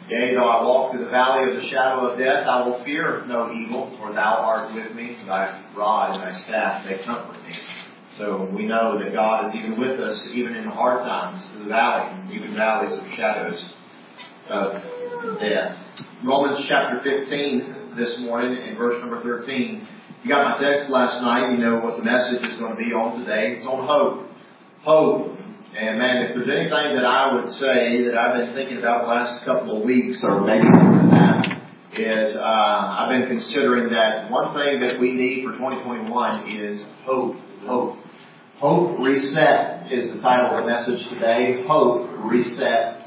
Yea, though I walk through the valley of the shadow of death, I will fear no evil, for thou art with me. Thy rod and thy staff, they comfort me. So we know that God is even with us, even in hard times, through the valley, even valleys of shadows of death. Romans chapter 15 this morning, in verse number 13. You got my text last night. You know what the message is going to be on today. It's on hope. Hope. And man, if there's anything that I would say that I've been thinking about the last couple of weeks, or maybe more than that, is I've been considering that one thing that we need for 2021 is hope. Hope. Hope Reset is the title of the message today. Hope Reset.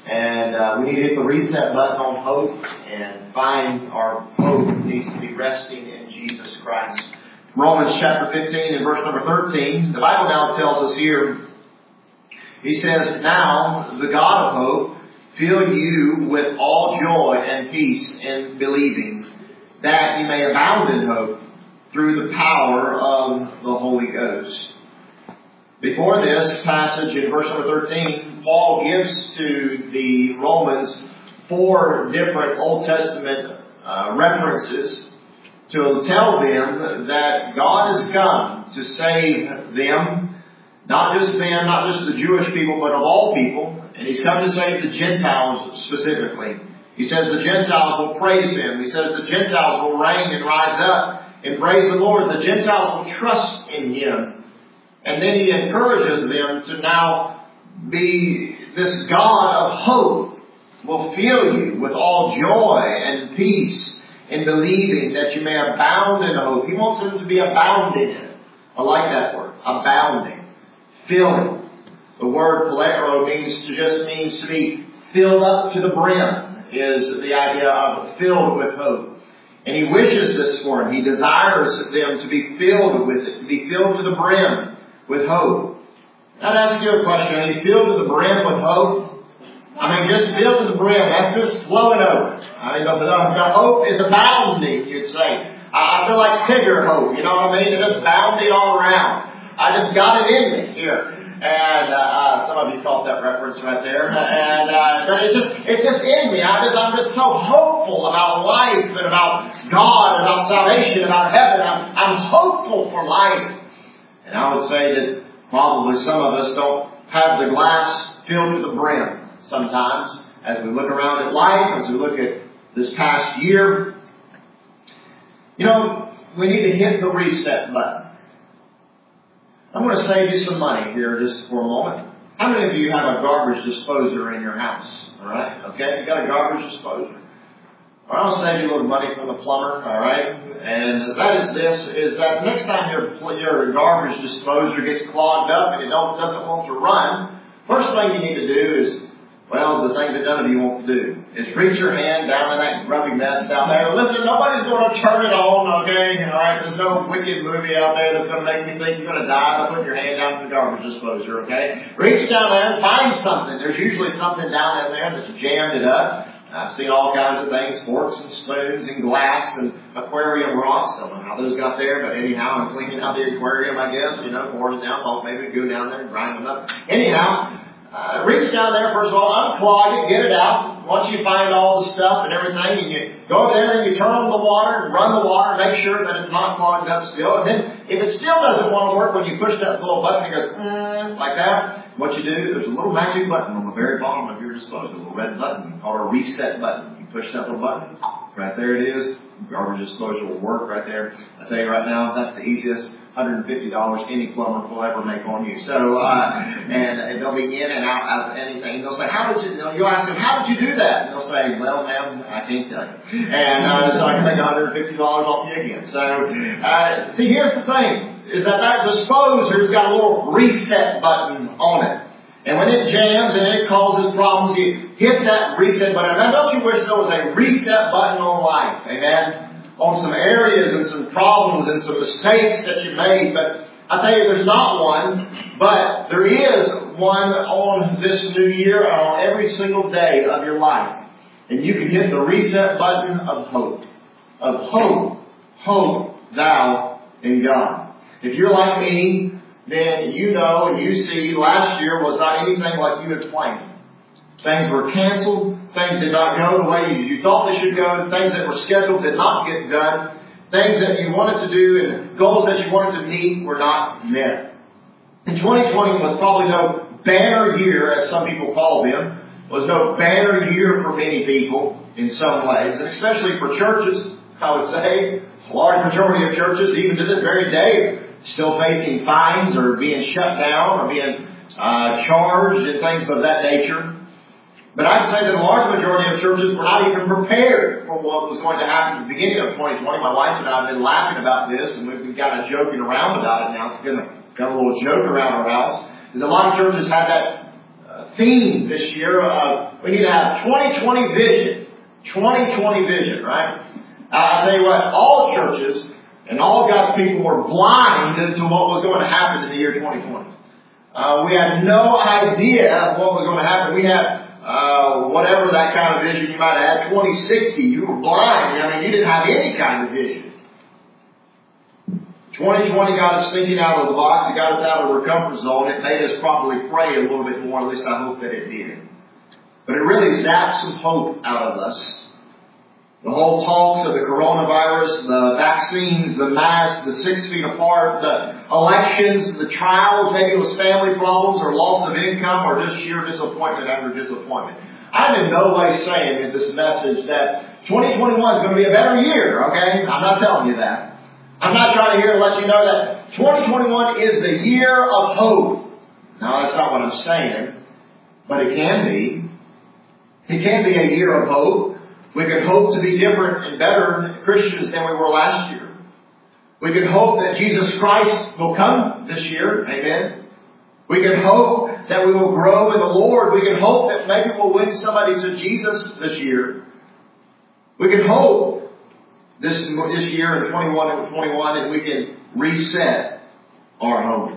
And we need to hit the reset button on hope and find our hope needs to be resting in Jesus Christ. Romans chapter 15 and verse number 13. The Bible now tells us here, he says, now the God of hope fill you with all joy and peace in believing, that you may abound in hope through the power of the Holy Ghost. Before this passage in verse number 13, Paul gives to the Romans 4 different Old Testament references to tell them that God has come to save them. Not just them, not just the Jewish people, but of all people. And He's come to save the Gentiles specifically. He says the Gentiles will praise Him. He says the Gentiles will reign and rise up and praise the Lord. The Gentiles will trust in Him. And then He encourages them to now be this God of hope will fill you with all joy and peace in believing that you may abound in hope. He wants them to be abounding in it. I like that word, abounding. Filling. The word pleroo means to be filled up to the brim, is the idea of filled with hope. And He wishes this for them. He desires them to be filled with it, to be filled to the brim with hope. I'd ask you a question. Are you filled to the brim with hope? I mean, just filled to the brim. That's just flowing over. I mean, the hope is abounding, you'd say. I feel like Tigger hope. You know what I mean? It's just bounding all around. I just got it in me here. And some of you caught that reference right there. And but it's just in me. I'm just so hopeful about life and about God, about salvation, about heaven. I'm hopeful for life. And I would say that probably some of us don't have the glass filled to the brim sometimes as we look around at life, as we look at this past year. You know, we need to hit the reset button. I'm going to save you some money here just for a moment. How many of you have a garbage disposer in your house? All right? Okay? You got a garbage disposer. Or I'll save you a little money from the plumber. All right? And that is that next time your garbage disposer gets clogged up and it doesn't want to run, first thing you need to do is, well, the thing that none of you want to do is reach your hand down in that grubby mess down there. Listen, nobody's going to turn it on, okay? All right, there's no wicked movie out there that's going to make you think you're going to die by putting your hand down in the garbage disposer, okay? Reach down there and find something. There's usually something down in there that's jammed it up. I've seen all kinds of things, forks and spoons and glass and aquarium rocks. Don't know how those got there, but anyhow, I'm cleaning out the aquarium, I guess, pouring it down. Thought maybe go down there and grind them up. Anyhow, reach down there, first of all, unclog it, get it out. Once you find all the stuff and everything, and you go over there and you turn on the water and run the water, make sure that it's not clogged up still. And then, if it still doesn't want to work, when you push that little button, it goes, like that. What you do, there's a little magic button on the very bottom of your disposal, a little red button called a reset button. You push that little button, right there it is. Garbage disposal will work right there. I tell you right now, that's the easiest $150 any plumber will ever make on you. So, and they'll be in and out of anything. And they'll say, you'll ask them, how did you do that? And they'll say, well, ma'am, I can't tell you. And so I can take $150 off you again. So, see, here's the thing, is that disposer's got a little reset button on it. And when it jams and it causes problems, you hit that reset button. Now, don't you wish there was a reset button on life? Amen? On some areas and some problems and some mistakes that you made. But I tell you, there's not one, but there is one on this new year and on every single day of your life. And you can hit the reset button of hope. Of hope. Hope thou in God. If you're like me, then you know and you see last year was not anything like you had planned. Things were canceled. things did not go the way you thought they should go, things that were scheduled did not get done, things that you wanted to do and goals that you wanted to meet were not met. And 2020 was probably no banner year, as some people call them, was no banner year for many people in some ways, and especially for churches, I would say. A large majority of churches, even to this very day, still facing fines or being shut down or being charged and things of that nature. But I'd say that a large majority of churches were not even prepared for what was going to happen at the beginning of 2020. My wife and I have been laughing about this, and we've been kind of joking around about it now. It's been a little joke around our house. Because a lot of churches had that theme this year of we need to have 2020 vision. 2020 vision, right? I'll tell you what, all churches and all God's people were blind to what was going to happen in the year 2020. We had no idea what was going to happen. We had whatever that kind of vision you might have had, 2060. You were blind. I mean, you didn't have any kind of vision. 2020 got us thinking out of the box. It got us out of our comfort zone. It made us probably pray a little bit more. At least I hope that it did. But it really zapped some hope out of us. The whole talks of the coronavirus, the vaccines, the masks, the 6 feet apart, the elections, the trials, maybe it was family problems or loss of income or just sheer disappointment after disappointment. I'm in no way saying in this message that 2021 is going to be a better year, okay? I'm not telling you that. I'm not trying to let you know that 2021 is the year of hope. Now, that's not what I'm saying, but it can be. It can be a year of hope. We can hope to be different and better Christians than we were last year. We can hope that Jesus Christ will come this year. Amen. We can hope that we will grow in the Lord. We can hope that maybe we'll win somebody to Jesus this year. We can hope this year in 21 that we can reset our hope.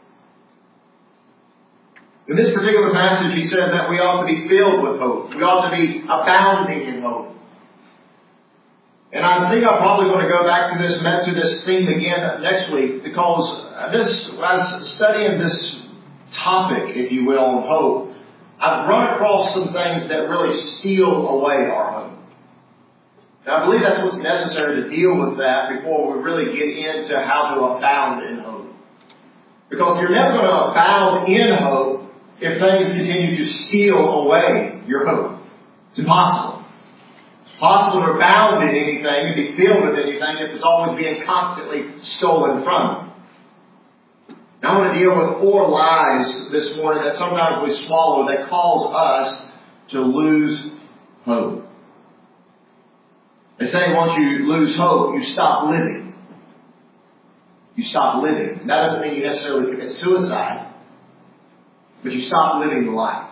In this particular passage, he says that we ought to be filled with hope. We ought to be abounding in hope. And I think I'm probably going to go back to this theme again next week, because as studying this topic, if you will, on hope, I've run across some things that really steal away our hope. And I believe that's what's necessary to deal with that before we really get into how to abound in hope. Because you're never going to abound in hope if things continue to steal away your hope. It's impossible. It's possible to abound in anything and be filled with anything if it's always being constantly stolen from you. Now I want to deal with 4 lies this morning that sometimes we swallow that cause us to lose hope. They say once you lose hope, you stop living. You stop living. And that doesn't mean you necessarily commit suicide. But you stop living the life.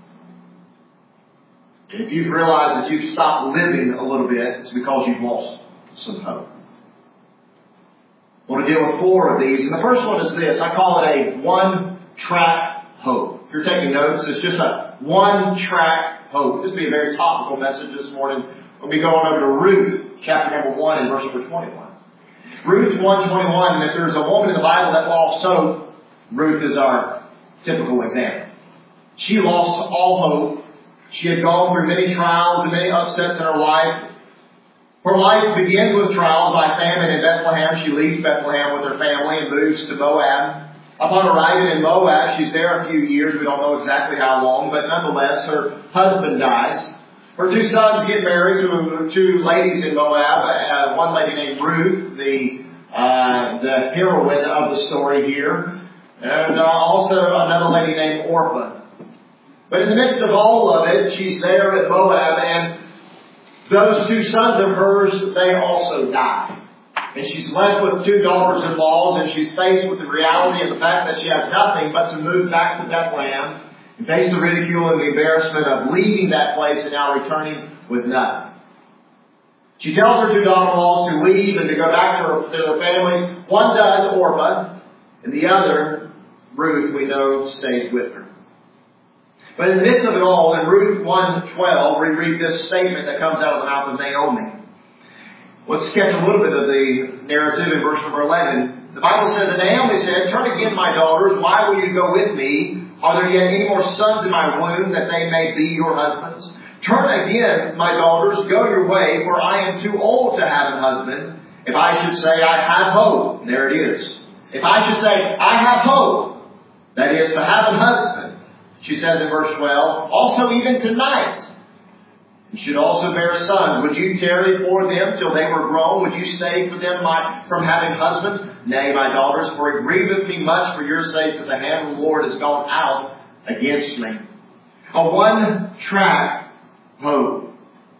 And if you've realized that you've stopped living a little bit, it's because you've lost some hope. I want to deal with 4 of these. And the first one is this. I call it a one-track hope. If you're taking notes, it's just a one-track hope. This will be a very topical message this morning. We'll be going over to Ruth, chapter number 1 and verse number 21. Ruth 1:21, and if there's a woman in the Bible that lost hope, Ruth is our typical example. She lost all hope. She had gone through many trials and many upsets in her life. Her life begins with trials by famine in Bethlehem. She leaves Bethlehem with her family and moves to Moab. Upon arriving in Moab, she's there a few years. We don't know exactly how long, but nonetheless, her husband dies. Her 2 sons get married to 2 ladies in Moab. One lady named Ruth, the heroine of the story here. And also another lady named Orpah. But in the midst of all of it, she's there at Moab, and those 2 sons of hers, they also die. And she's left with 2 daughters-in-law, and she's faced with the reality of the fact that she has nothing but to move back to Bethlehem and face the ridicule and the embarrassment of leaving that place and now returning with nothing. She tells her 2 daughters-in-law to leave and to go back to their families. One does, Orpah, and the other, Ruth, we know, stays with her. But in the midst of it all, in Ruth 1:12, we read this statement that comes out of the mouth of Naomi. Let's sketch a little bit of the narrative in verse number 11. The Bible says that Naomi said, "Turn again, my daughters, why will you go with me? Are there yet any more sons in my womb that they may be your husbands? Turn again, my daughters, go your way, for I am too old to have a husband. If I should say I have hope, there it is. If I should say I have hope, that is to have a husband, she says in verse 12, also even tonight, you should also bear sons. Would you tarry for them till they were grown? Would you stay for them from having husbands? Nay, my daughters, for it grieveth me much for your sakes that the hand of the Lord has gone out against me. A one-track hope.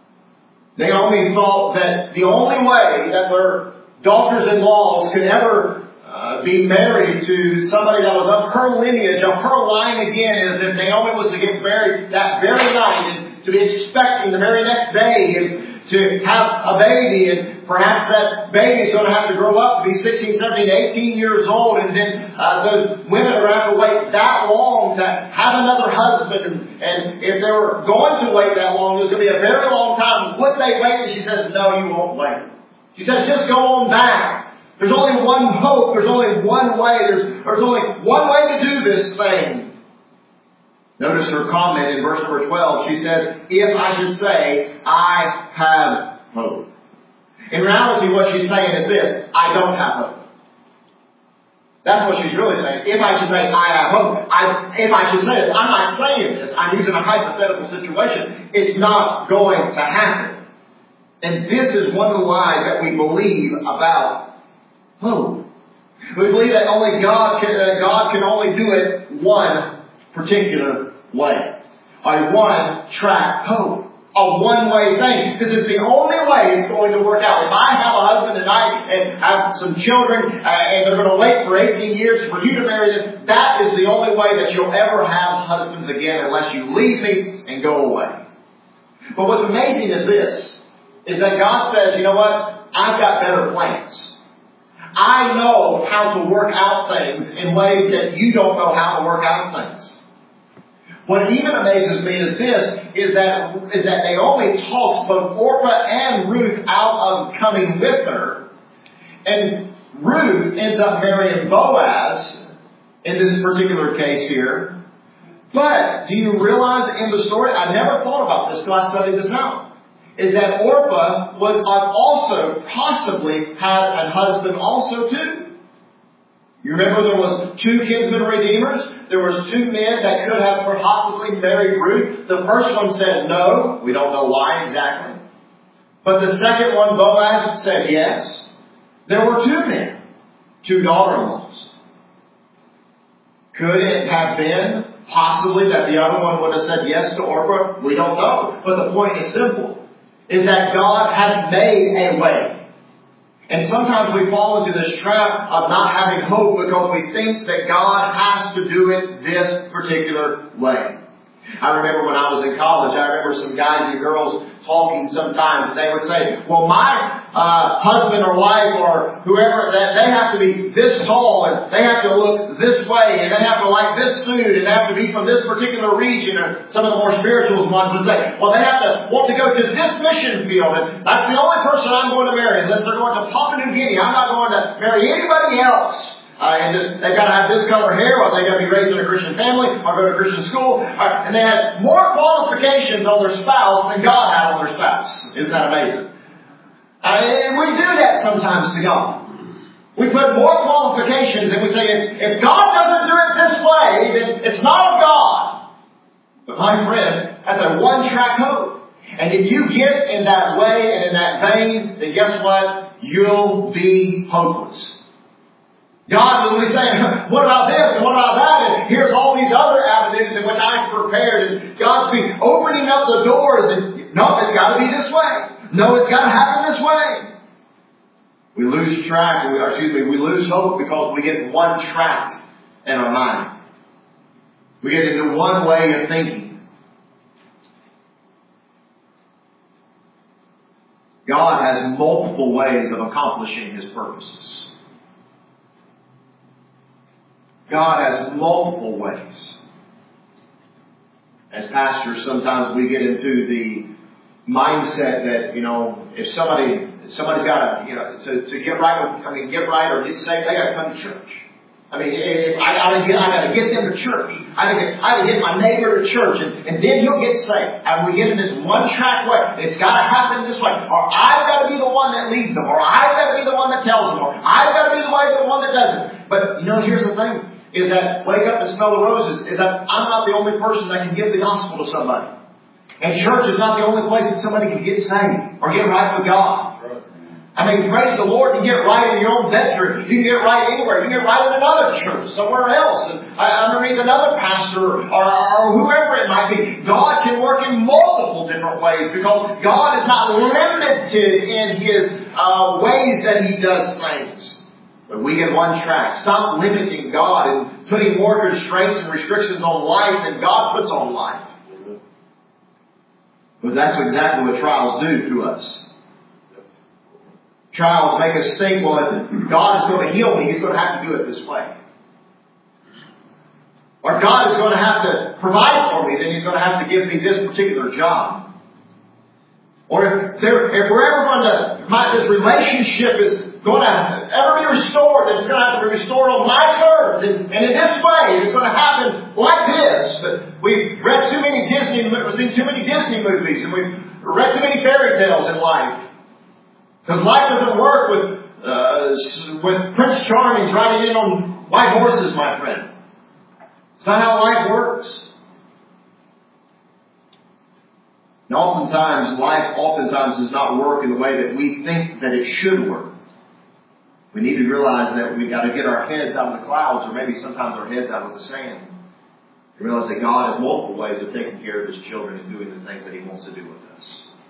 Naomi thought that the only way that their daughters-in-laws could ever be married to somebody that was of her lineage, of her line again, is if Naomi was to get married that very night and to be expecting the very next day and to have a baby, and perhaps that baby is going to have to grow up to be 16, 17, 18 years old, and then those women are going to have to wait that long to have another husband, and if they were going to wait that long, it was going to be a very long time. Would they wait? And she says, no, you won't wait. She says, just go on back. There's only one hope. There's only one way. There's only one way to do this thing. Notice her comment in verse number 12. She said, if I should say, I have hope. In reality, what she's saying is this: I don't have hope. That's what she's really saying. If I should say, I have hope. If I should say it, I'm not saying this. I'm using a hypothetical situation. It's not going to happen. And this is one of the lies that we believe about hope. We believe that only God can only do it one particular way. A one-track hope. A one-way thing. This is the only way it's going to work out. If I have a husband and have some children and they're going to wait for 18 years for you to marry them, that is the only way that you'll ever have husbands again unless you leave me and go away. But what's amazing is this, is that God says, you know what? I've got better plans. I know how to work out things in ways that you don't know how to work out things. What even amazes me is this, is that Naomi talks both Orpah and Ruth out of coming with her. And Ruth ends up marrying Boaz in this particular case here. But do you realize in the story, I never thought about this till I studied this out, is that Orpah would also possibly had a husband also too. You remember there was two kinsman redeemers? There was two men that could have possibly married Ruth. The first one said no. We don't know why exactly. But the second one, Boaz, said yes. There were two men, two daughter-in-laws. Could it have been possibly that the other one would have said yes to Orpah? We don't know. But the point is simple, is that God has made a way. And sometimes we fall into this trap of not having hope because we think that God has to do it this particular way. I remember when I was in college, I remember some guys and girls talking sometimes, and they would say, well, my husband or wife or whoever, that they have to be this tall, and they have to look this way, and they have to like this food, and they have to be from this particular region. Or some of the more spiritual ones would say, well, they have to want to go to this mission field, and that's the only person I'm going to marry. Unless they're going to Papua New Guinea, I'm not going to marry anybody else. They've got to have this color hair, or they've got to be raised in a Christian family, or go to Christian school. And they have more qualifications on their spouse than God had on their spouse. Isn't that amazing? And we do that sometimes to God. We put more qualifications, and we say, if God doesn't do it this way, then it's not of God. But my friend, that's a one-track hope. And if you get in that way and in that vein, then guess what? You'll be hopeless. God will be saying, what about this and what about that? And here's all these other avenues in which I've prepared. And God's been opening up the doors. And no, it's got to be this way. No, it's got to happen this way. We lose track, we lose hope because we get one track in our mind. We get into one way of thinking. God has multiple ways of accomplishing His purposes. God has multiple ways. As pastors, sometimes we get into the mindset that, if somebody's got to, to get right, get right or get saved, they got to come to church. I mean, I gotta get them to church. I gotta get my neighbor to church, and then he'll get saved. And we get in this one-track way. It's gotta happen this way. Or I've gotta be the one that leads them. Or I've gotta be the one that tells them. Or I've gotta be the one that does it. But, here's the thing. Is that wake up and smell the roses. Is that I'm not the only person that can give the gospel to somebody. And church is not the only place that somebody can get saved. Or get right with God. I mean, praise the Lord, you get right in your own bedroom. You can get right anywhere. You can get right in another church, somewhere else, and underneath another pastor or whoever it might be. God can work in multiple different ways because God is not limited in His ways that He does things. But we get one track. Stop limiting God and putting more constraints and restrictions on life than God puts on life. But that's exactly what trials do to us. Trials make us think, well, if God is going to heal me, He's going to have to do it this way. Or God is going to have to provide for me, then He's going to have to give me this particular job. Or if we're ever going to, this relationship is going to ever be restored, then it's going to have to be restored on my terms and in this way. It's going to happen like this. But we've read seen too many Disney movies, and we've read too many fairy tales in life. Because life doesn't work with Prince Charming riding in on white horses, my friend. It's not how life works. And oftentimes, life does not work in the way that we think that it should work. We need to realize that we've got to get our heads out of the clouds, or maybe sometimes our heads out of the sand. And realize that God has multiple ways of taking care of His children and doing the things that He wants to do with us.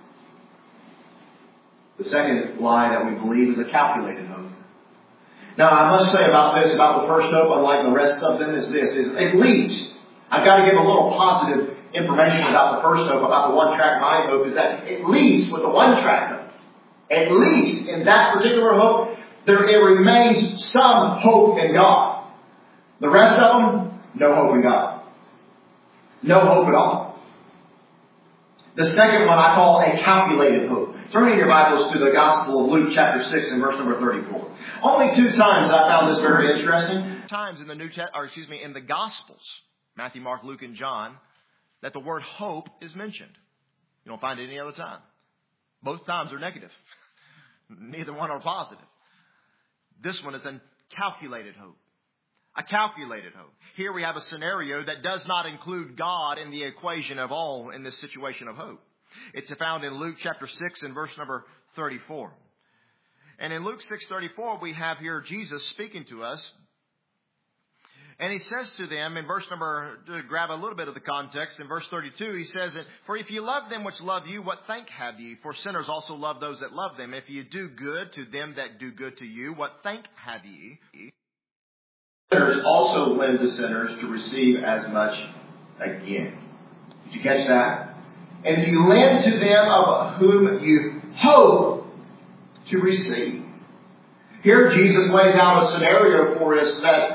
The second lie that we believe is a calculated hope. Now, I must say about the first hope, unlike the rest of them, is at least, I've got to give a little positive information about the first hope, about the one-track mind hope, is that at least with the one-track hope, at least in that particular hope, there remains some hope in God. The rest of them, no hope in God. No hope at all. The second one I call a calculated hope. Turn in your Bibles to the Gospel of Luke chapter 6 and verse number 34. Only 2 times I found this very interesting. Times in the Gospels, Matthew, Mark, Luke, and John, that the word hope is mentioned. You don't find it any other time. Both times are negative. Neither one are positive. This one is a calculated hope. A calculated hope. Here we have a scenario that does not include God in the equation of all in this situation of hope. It's found in Luke chapter 6 and verse number 34. And in Luke 6:34, we have here Jesus speaking to us. And He says to them in verse number, to grab a little bit of the context, in verse 32, He says, "For if you love them which love you, what thank have ye? For sinners also love those that love them. If you do good to them that do good to you, what thank have ye? Sinners also lend to sinners to receive as much again." Did you catch that? "And if you lend to them of whom you hope to receive." Here Jesus lays out a scenario for us that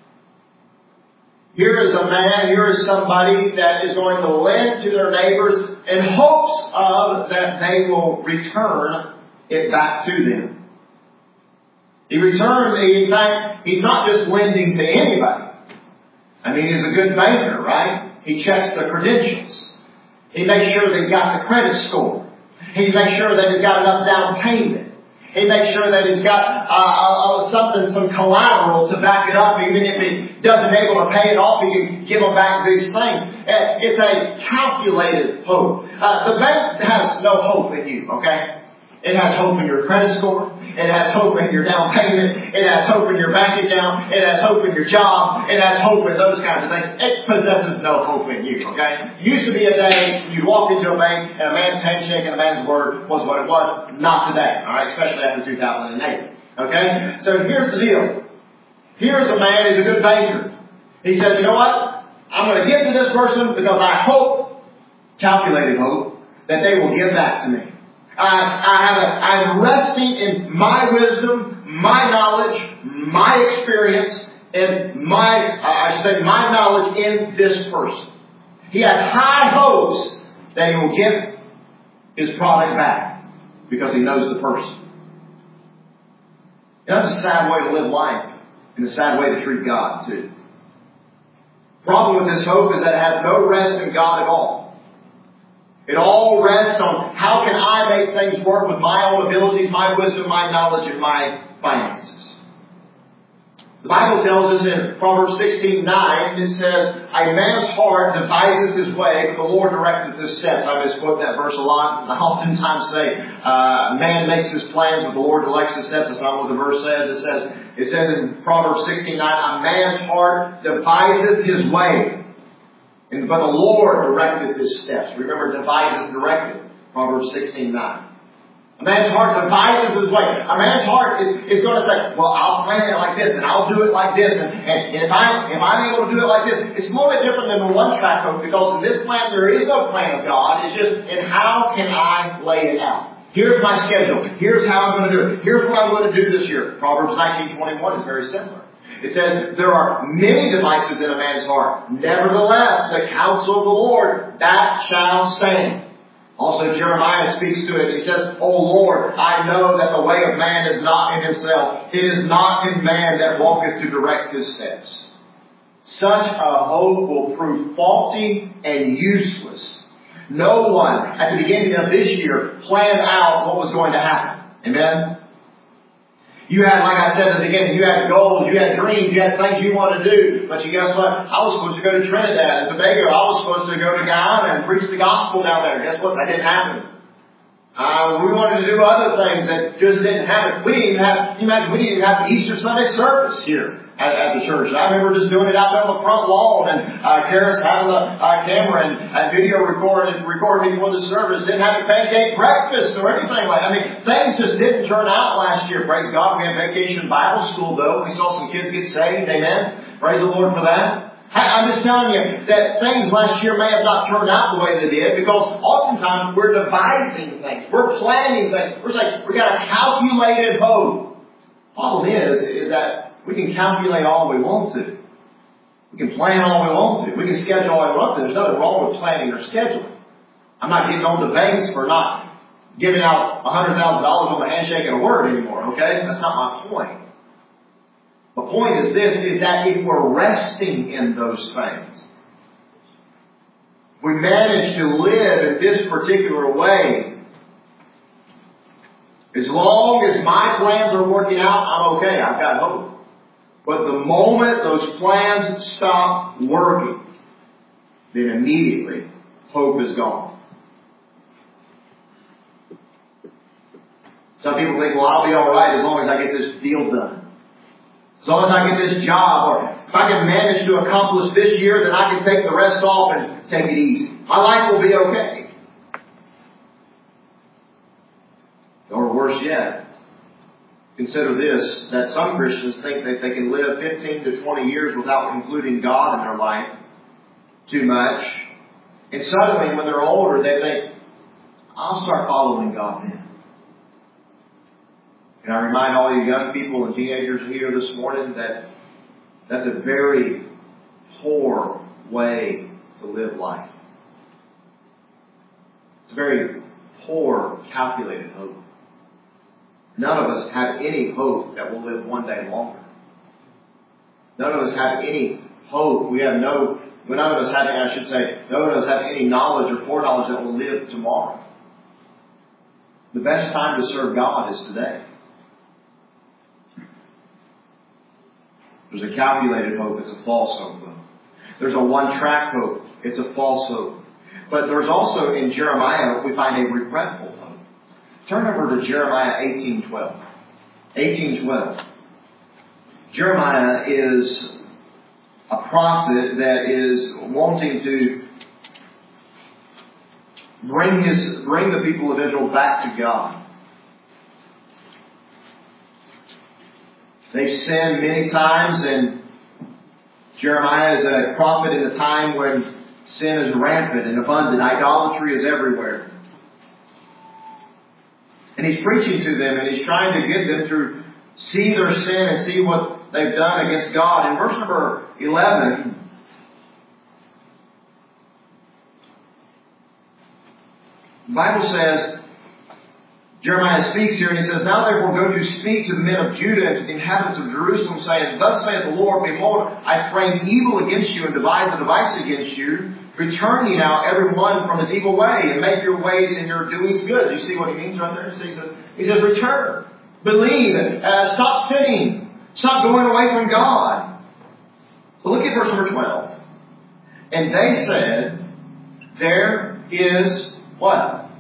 here is a man, here is somebody that is going to lend to their neighbors in hopes of that they will return it back to them. In fact, he's not just lending to anybody. I mean, he's a good banker, right? He checks the credentials. He makes sure that he's got the credit score. He makes sure that he's got enough down payment. He makes sure that he's got some collateral to back it up. Even if he doesn't able to pay it off, he can give them back these things. It's a calculated hope. The bank has no hope in you, okay? It has hope in your credit score. It has hope in your down payment. It has hope in your bank account. It has hope in your job. It has hope in those kinds of things. It possesses no hope in you, okay? It used to be a day you walked into a bank and a man's handshake and a man's word was what it was. Not today, alright? Especially after 2008. Okay? So here's the deal. Here's a man who's a good banker. He says, you know what? I'm going to give to this person because I hope, calculated hope, that they will give back to me. I'm resting in my wisdom, my knowledge, my experience, and my knowledge in this person. He had high hopes that he will get his product back because he knows the person. That's a sad way to live life. in a sad way to treat God, too. The problem with this hope is that it has no rest in God at all. It all rests on how can I make things work with my own abilities, my wisdom, my knowledge, and my finances. The Bible tells us in Proverbs 16:9, it says, "A man's heart deviseth his way, but the Lord directeth his steps." I misquote that verse a lot. I oftentimes say, man makes his plans, but the Lord directs his steps. That's not what the verse says. It says in Proverbs 16:9, "A man's heart deviseth his way, but the Lord directeth his steps." Remember, deviseth, directed. Proverbs 16:9. A man's heart devises his way. A man's heart is going to say, well, I'll plan it like this, and I'll do it like this, and if I'm able to do it like this, it's a little bit different than the one-track hope, because in this plan there is no plan of God. It's just, and how can I lay it out? Here's my schedule. Here's how I'm going to do it. Here's what I'm going to do this year. Proverbs 19:21 is very similar. It says, "There are many devices in a man's heart. Nevertheless, the counsel of the Lord, that shall stand." Also, Jeremiah speaks to it. He says, "O Lord, I know that the way of man is not in himself. It is not in man that walketh to direct his steps." Such a hope will prove faulty and useless. No one at the beginning of this year planned out what was going to happen. Amen? You had, like I said at the beginning, you had goals, you had dreams, you had things you wanted to do. But you guess what? I was supposed to go to Trinidad and Tobago. I was supposed to go to Guyana and preach the gospel down there. Guess what? That didn't happen. We wanted to do other things that just didn't happen. We didn't even have the Easter Sunday service here at the church. I remember just doing it out there on the front lawn, and Karis having the camera and video recording before the service. Didn't have a pancake breakfast or anything like that. I mean, things just didn't turn out last year. Praise God. We had Vacation Bible School, though. We saw some kids get saved. Amen. Praise the Lord for that. I'm just telling you that things last year may have not turned out the way they did, because oftentimes we're devising things. We're planning things. We're saying we've got a calculated hope. Problem is that we can calculate all we want to. We can plan all we want to. We can schedule all we want to. There's nothing wrong with planning or scheduling. I'm not getting on the banks for not giving out $100,000 on a handshake and a word anymore, okay? That's not my point. The point is this, is that if we're resting in those things, we manage to live in this particular way, as long as my plans are working out, I'm okay. I've got hope. But the moment those plans stop working, then immediately hope is gone. Some people think, well, I'll be all right as long as I get this deal done. As long as I get this job, or if I can manage to accomplish this year, then I can take the rest off and take it easy. My life will be okay. Or worse yet, consider this, that some Christians think that they can live 15 to 20 years without including God in their life too much. And suddenly, when they're older, they think, I'll start following God then. And I remind all you young people and teenagers here this morning that that's a very poor way to live life. It's a very poor, calculated hope. None of us have any hope that we'll live one day longer. None of us have any hope. None of us have any knowledge or foreknowledge that we'll live tomorrow. The best time to serve God is today. There's a calculated hope. It's a false hope, though. There's a one-track hope. It's a false hope. But there's also, in Jeremiah, we find a regretful hope. Turn over to Jeremiah 18:12. 18:12. Jeremiah is a prophet that is wanting to bring the people of Israel back to God. They've sinned many times, and Jeremiah is a prophet in a time when sin is rampant and abundant. Idolatry is everywhere. And he's preaching to them, and he's trying to get them to see their sin and see what they've done against God. In verse number 11, the Bible says, Jeremiah speaks here and he says, Now therefore go to speak to the men of Judah and to the inhabitants of Jerusalem, saying, Thus saith the Lord, Behold, I frame evil against you and devise a device against you. Return ye now every one from his evil way, and make your ways and your doings good. Do you see what he means right there? He says, return. Believe. Stop sinning. Stop going away from God. So look at verse number 12. And they said, there is what?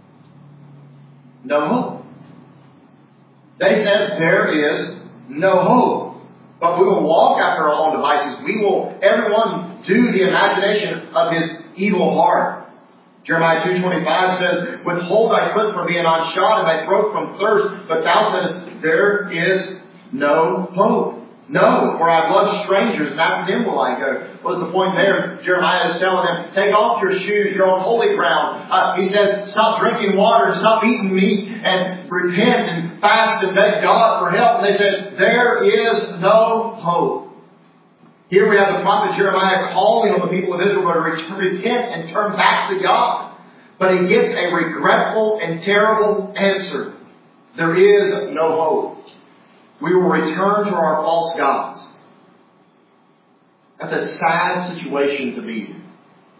No hope. They said, there is no hope. But we will walk after our own devices. We will, everyone, do the imagination of his evil heart. Jeremiah 2:25 says, Withhold thy foot from being unshod and thy throat from thirst. But thou saidest, there is no hope. No, for I love strangers, and after them will I go. What's the point there? Jeremiah is telling them, take off your shoes, you're on holy ground. He says, stop drinking water and stop eating meat and repent and fast and beg God for help. And they said, there is no hope. Here we have the prophet Jeremiah calling on the people of Israel to repent and turn back to God. But he gets a regretful and terrible answer. There is no hope. We will return to our false gods. That's a sad situation to be in.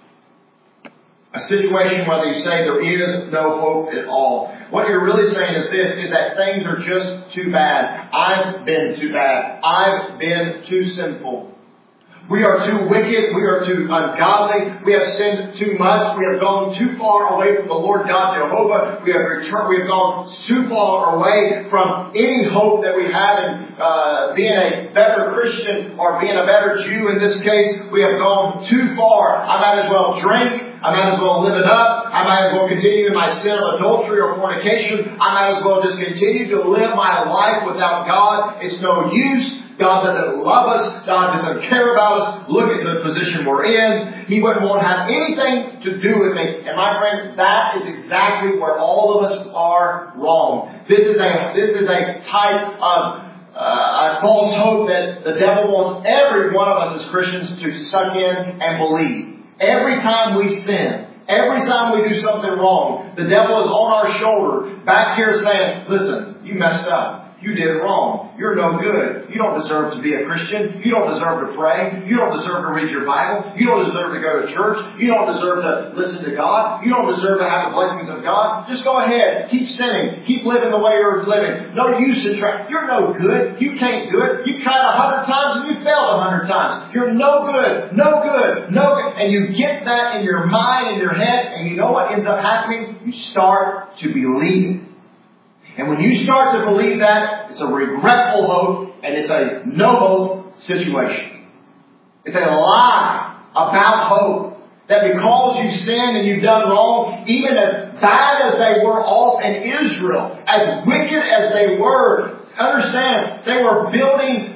A situation where you say there is no hope at all. What you're really saying is this, is that things are just too bad. I've been too bad. I've been too sinful. We are too wicked. We are too ungodly. We have sinned too much. We have gone too far away from the Lord God Jehovah. We have gone too far away from any hope that we have in being a better Christian or being a better Jew in this case. We have gone too far. I might as well drink. I might as well live it up. I might as well continue in my sin of adultery or fornication. I might as well just continue to live my life without God. It's no use. God doesn't love us. God doesn't care about us. Look at the position we're in. He wouldn't want to have anything to do with me. And my friend, that is exactly where all of us are wrong. This is a type of a false hope that the devil wants every one of us as Christians to suck in and believe. Every time we sin, every time we do something wrong, the devil is on our shoulder, back here saying, listen, you messed up. You did wrong. You're no good. You don't deserve to be a Christian. You don't deserve to pray. You don't deserve to read your Bible. You don't deserve to go to church. You don't deserve to listen to God. You don't deserve to have the blessings of God. Just go ahead. Keep sinning. Keep living the way you're living. No use in trying. You're no good. You can't do it. You tried 100 times and you failed 100 times. You're no good. No good. No good. And you get that in your mind, in your head, and you know what ends up happening? You start to believe it. And when you start to believe that, it's a regretful hope and it's a no hope situation. It's a lie about hope. That because you sinned and you've done wrong, even as bad as they were off in Israel, as wicked as they were, understand, they were building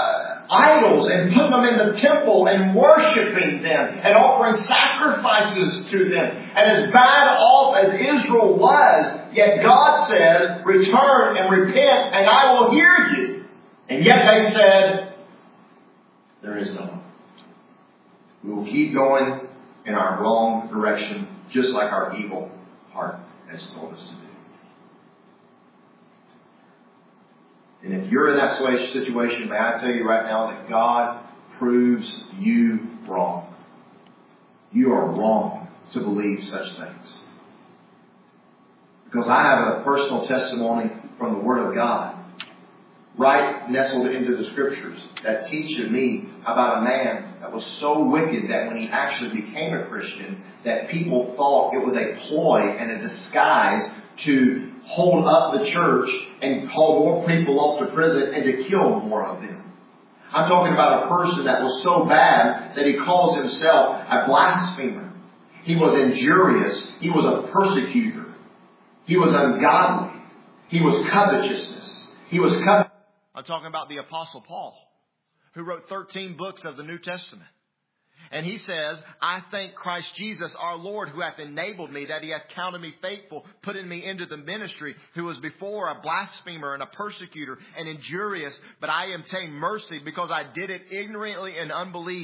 idols and putting them in the temple and worshiping them and offering sacrifices to them. And as bad off as Israel was, yet God says, return and repent and I will hear you. And yet they said, there is no hope. We will keep going in our wrong direction, just like our evil heart has told us to do. And if you're in that situation, may I tell you right now that God proves you wrong. You are wrong to believe such things. Because I have a personal testimony from the Word of God, right nestled into the Scriptures, that teaches me about a man that was so wicked that when he actually became a Christian, that people thought it was a ploy and a disguise to hold up the church and haul more people off to prison and to kill more of them. I'm talking about a person that was so bad that he calls himself a blasphemer. He was injurious. He was a persecutor. He was ungodly. He was covetousness. I'm talking about the Apostle Paul, who wrote 13 books of the New Testament. And he says, I thank Christ Jesus our Lord, who hath enabled me, that he hath counted me faithful, putting me into the ministry, who was before a blasphemer and a persecutor and injurious, but I obtained mercy because I did it ignorantly in unbelief.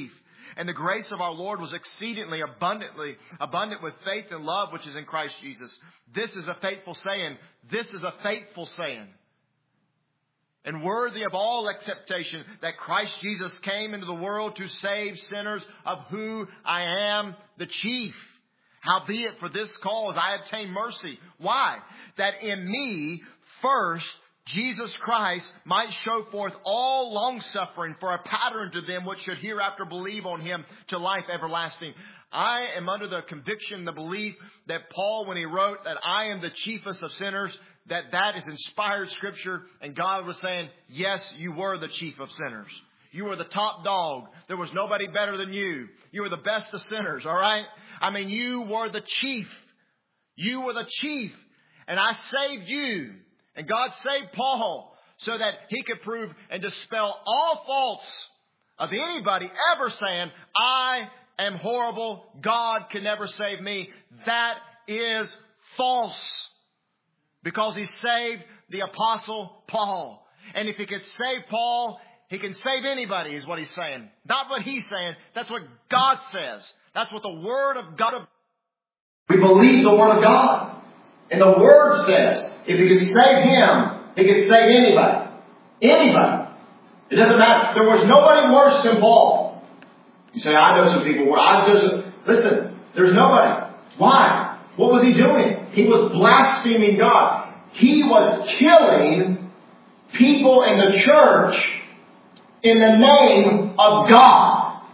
And the grace of our Lord was exceedingly abundant with faith and love which is in Christ Jesus. This is a faithful saying. This is a faithful saying. And worthy of all acceptation, that Christ Jesus came into the world to save sinners, of who I am the chief. Howbeit for this cause I obtain mercy. Why? That in me first Jesus Christ might show forth all long-suffering for a pattern to them which should hereafter believe on Him to life everlasting. I am under the conviction, the belief that Paul, when he wrote that I am the chiefest of sinners, that is inspired Scripture, and God was saying, yes, you were the chief of sinners. You were the top dog. There was nobody better than you. You were the best of sinners, all right? I mean, you were the chief. You were the chief. And I saved you. And God saved Paul so that he could prove and dispel all faults of anybody ever saying, I am horrible. God can never save me. That is false. Because He saved the Apostle Paul. And if He could save Paul, He can save anybody, is what He's saying. Not what He's saying. That's what God says. That's what the Word of God. We believe the Word of God. And the Word says, if He could save him, He could save anybody. Anybody. It doesn't matter. There was nobody worse than Paul. You say, I know some people. Listen, there's nobody. Why? What was he doing? He was blaspheming God. He was killing people in the church in the name of God.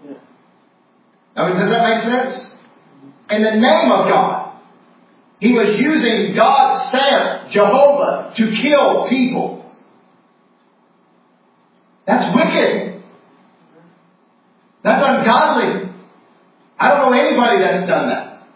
I mean, does that make sense? In the name of God. He was using God's stamp, Jehovah, to kill people. That's wicked. That's ungodly. I don't know anybody that's done that.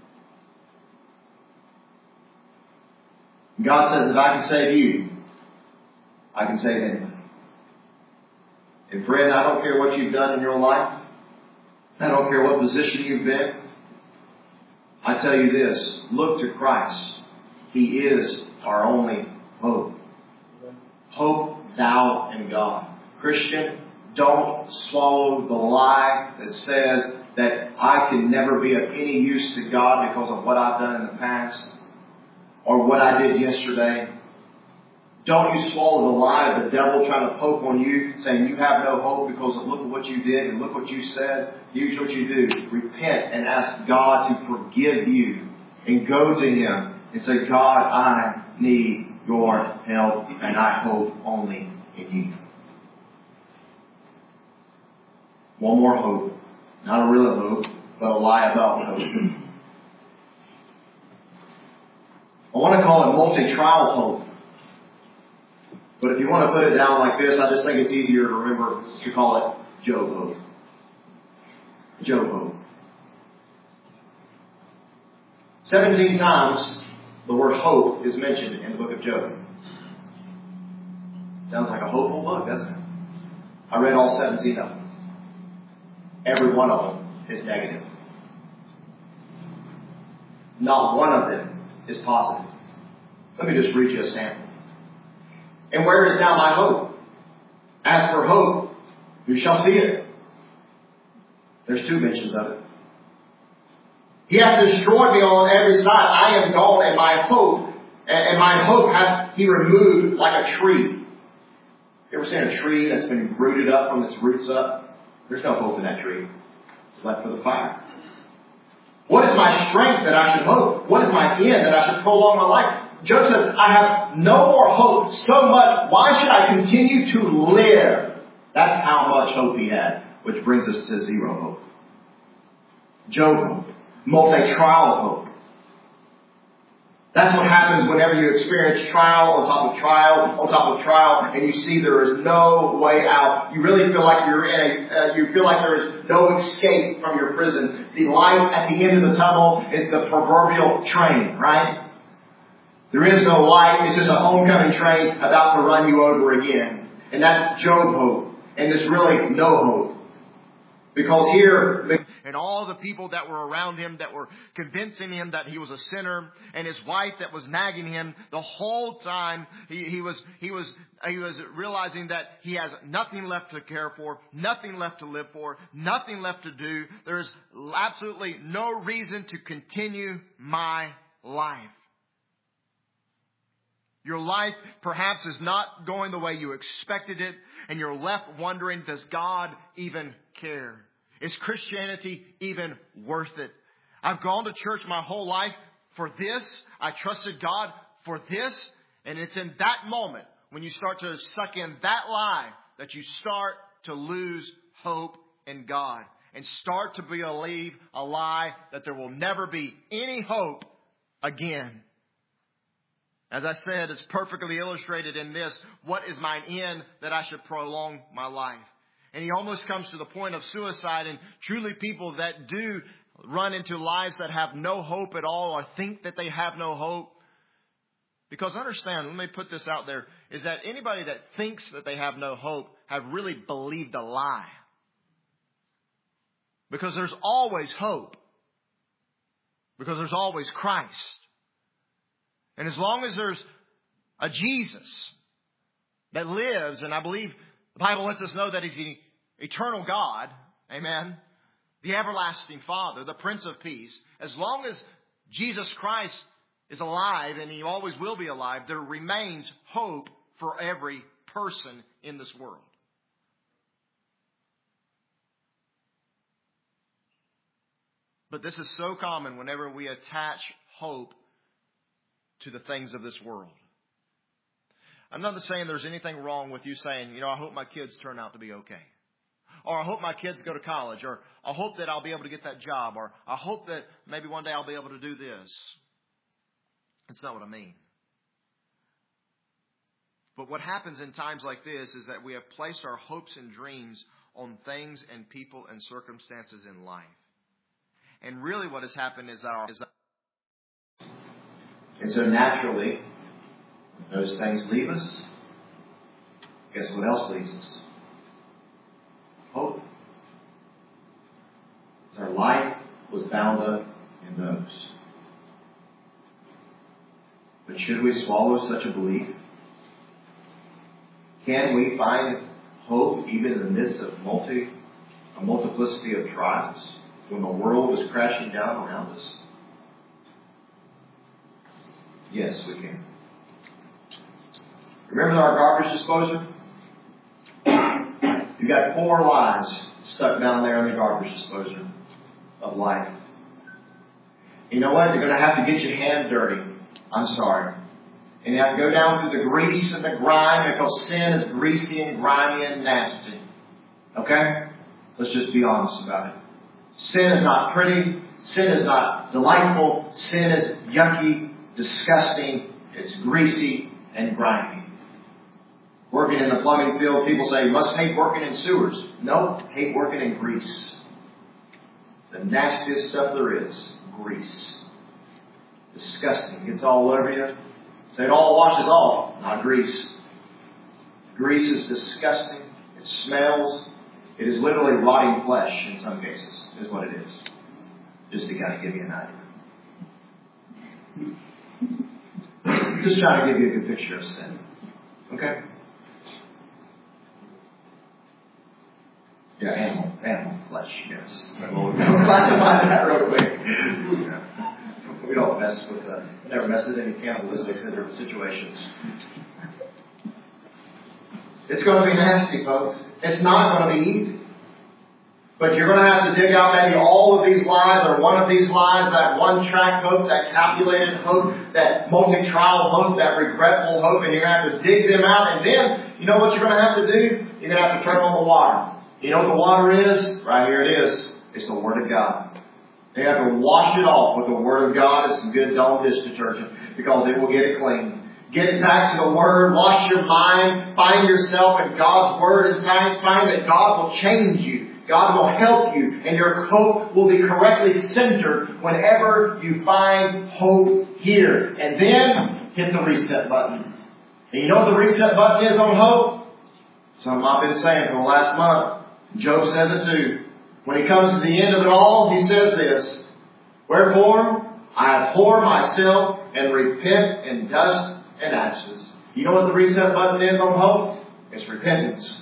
God says, if I can save you, I can save anybody. And friend, I don't care what you've done in your life. I don't care what position you've been. I tell you this, look to Christ. He is our only hope. Hope thou in God. Christian, don't swallow the lie that says that I can never be of any use to God because of what I've done in the past or what I did yesterday. Don't you swallow the lie of the devil trying to poke on you, saying you have no hope because of look at what you did and look what you said. Here's what you do. Repent and ask God to forgive you and go to Him and say, God, I need your help and I hope only in you. One more hope. Not a real hope, but a lie about hope. I want to call it multi-trial hope. But if you want to put it down like this, I just think it's easier to remember to call it Job hope. Job hope. 17 times the word hope is mentioned in the book of Job. Sounds like a hopeful book, doesn't it? I read all 17 of them. Every one of them is negative. Not one of them is positive. Let me just read you a sample. And where is now my hope? As for hope, you shall see it. There's 2 mentions of it. He hath destroyed me on every side. I am gone, and my hope hath He removed like a tree. You ever seen a tree that's been rooted up from its roots up? There's no hope in that tree. It's left for the fire. What is my strength that I should hope? What is my end that I should prolong my life? Job says, I have no more hope so much. Why should I continue to live? That's how much hope he had, which brings us to zero hope. Job hope. Multi-trial hope. That's what happens whenever you experience trial on top of trial on top of trial, and you see there is no way out. You really feel like you're you feel like there is no escape from your prison. The light at the end of the tunnel is the proverbial train, right? There is no light. It's just a homecoming train about to run you over again. And that's Job hope. And there's really no hope. Because here, and all the people that were around him that were convincing him that he was a sinner, and his wife that was nagging him the whole time, he was realizing that he has nothing left to care for, nothing left to live for, nothing left to do. There is absolutely no reason to continue my life. Your life perhaps is not going the way you expected it, and you're left wondering, does God even care? Is Christianity even worth it? I've gone to church my whole life for this. I trusted God for this. And it's in that moment when you start to suck in that lie that you start to lose hope in God and start to believe a lie that there will never be any hope again. As I said, it's perfectly illustrated in this. What is mine end that I should prolong my life? And he almost comes to the point of suicide. And truly people that do run into lives that have no hope at all or think that they have no hope. Because understand, let me put this out there, is that anybody that thinks that they have no hope have really believed a lie. Because there's always hope. Because there's always Christ. And as long as there's a Jesus that lives, and I believe the Bible lets us know that He's the eternal God, amen, the everlasting Father, the Prince of Peace, as long as Jesus Christ is alive, and He always will be alive, there remains hope for every person in this world. But this is so common whenever we attach hope to the things of this world. I'm not saying there's anything wrong with you saying, I hope my kids turn out to be okay. Or I hope my kids go to college. Or I hope that I'll be able to get that job. Or I hope that maybe one day I'll be able to do this. That's not what I mean. But what happens in times like this is that we have placed our hopes and dreams on things and people and circumstances in life. And really what has happened is that and so naturally, when those things leave us, guess what else leaves us? Hope. Because our life was bound up in those. But should we swallow such a belief? Can we find hope even in the midst of a multiplicity of trials when the world is crashing down around us? Yes, we can. Remember our garbage disposer? You got 4 lies stuck down there in the garbage disposer of life. You know what? You're going to have to get your hand dirty. I'm sorry. And you have to go down through the grease and the grime because sin is greasy and grimy and nasty. Okay? Let's just be honest about it. Sin is not pretty. Sin is not delightful. Sin is yucky, disgusting. It's greasy and grimy. Working in the plumbing field, people say you must hate working in sewers. Nope, hate working in grease. The nastiest stuff there is, grease. Disgusting. Gets all over you. So it all washes off, not grease. Grease is disgusting. It smells. It is literally rotting flesh in some cases, is what it is. Just to kind of give you an idea. Just trying to give you a good picture of sin. Okay? Yeah, animal flesh, yes. We'll classify that real quick. We don't mess with never mess with any cannibalistic situations. It's going to be nasty, folks. It's not going to be easy. But you're going to have to dig out maybe all of these lies or one of these lies, that one-track hope, that calculated hope, that multi-trial hope, that regretful hope, and you're going to have to dig them out. And then, you know what you're going to have to do? You're going to have to turn on the water. You know what the water is? Right here it is. It's the Word of God. You have to wash it off with the Word of God and some good Dawn dish detergent because it will get it clean. Get back to the Word. Wash your mind. Find yourself in God's Word and find that God will change you. God will help you. And your hope will be correctly centered whenever you find hope here. And then hit the reset button. And you know what the reset button is on hope? Something I've been saying for the last month. Job says it too. When he comes to the end of it all, he says this, "Wherefore, I abhor myself and repent in dust and ashes." You know what the reset button is on hope? It's repentance.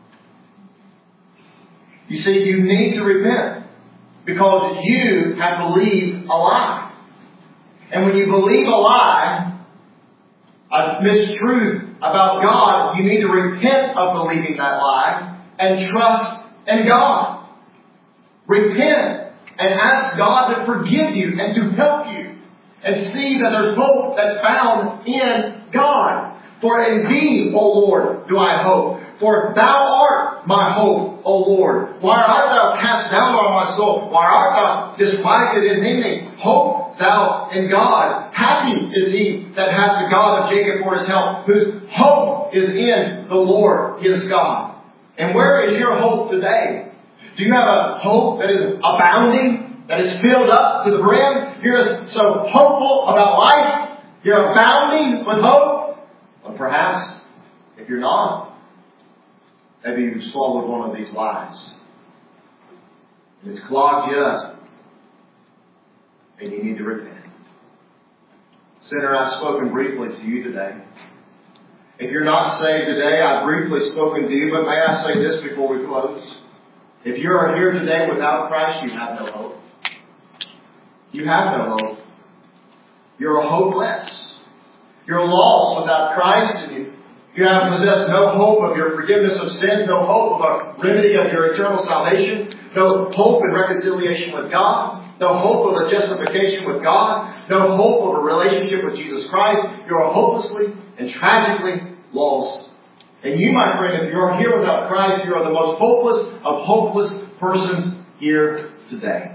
You see, you need to repent because you have believed a lie. And when you believe a lie, a mistruth about God, you need to repent of believing that lie and trust in God. Repent and ask God to forgive you and to help you. And see that there's hope that's found in God. For in Thee, O Lord, do I hope. For Thou art my hope, O Lord. Why art Thou cast down on my soul? Why art Thou disquieted in me? Hope Thou in God. Happy is he that hath the God of Jacob for his help, whose hope is in the Lord his God. And where is your hope today? Do you have a hope that is abounding, that is filled up to the brim? You're so hopeful about life. You're abounding with hope. Or perhaps, if you're not, maybe you've swallowed one of these lies. And it's clogged you up. And you need to repent. Sinner, I've spoken briefly to you today. If you're not saved today, I've briefly spoken to you, but may I say this before we close? If you are here today without Christ, you have no hope. You have no hope. You're hopeless. You're lost without Christ, and you have possessed no hope of your forgiveness of sins, no hope of a remedy of your eternal salvation, no hope in reconciliation with God, no hope of a justification with God, no hope of a relationship with Jesus Christ. You're hopelessly and tragically lost. And you, my friend, if you're here without Christ, you are the most hopeless of hopeless persons here today.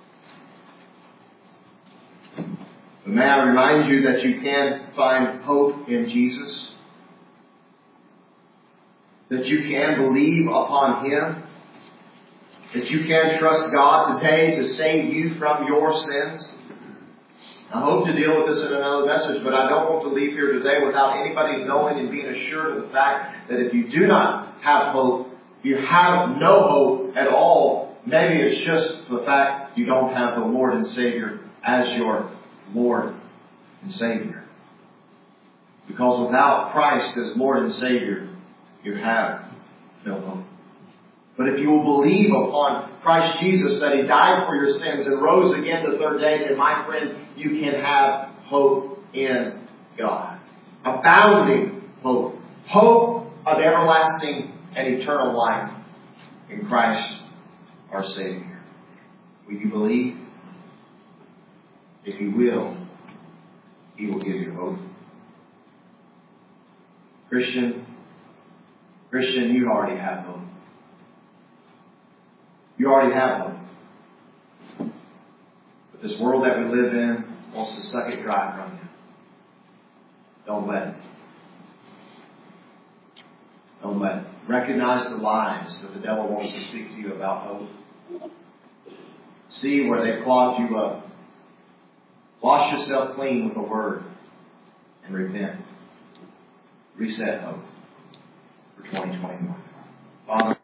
But may I remind you that you can find hope in Jesus? That you can believe upon Him? That you can trust God today to save you from your sins? I hope to deal with this in another message, but I don't want to leave here today without anybody knowing and being assured of the fact that if you do not have hope, you have no hope at all. Maybe it's just the fact you don't have the Lord and Savior as your Lord and Savior. Because without Christ as Lord and Savior, you have no hope. But if you will believe upon Christ Jesus that He died for your sins and rose again the third day, then my friend, you can have hope in God. Abounding hope. Hope of everlasting and eternal life in Christ our Savior. Will you believe? If you will, He will give you hope. Christian, you already have hope. You already have hope. But this world that we live in wants to suck it dry from you. Don't let it. Don't let it. Recognize the lies that the devil wants to speak to you about hope. See where they've clogged you up. Wash yourself clean with the Word and repent. Reset hope for 2021. Father,